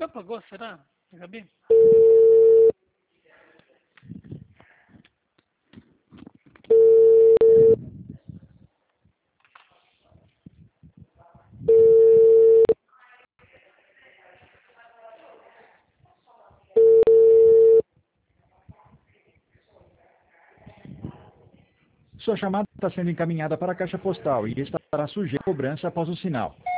Já pagou, será, Gabi? Sua chamada está sendo encaminhada para a caixa postal e estará sujeita a cobrança após o sinal.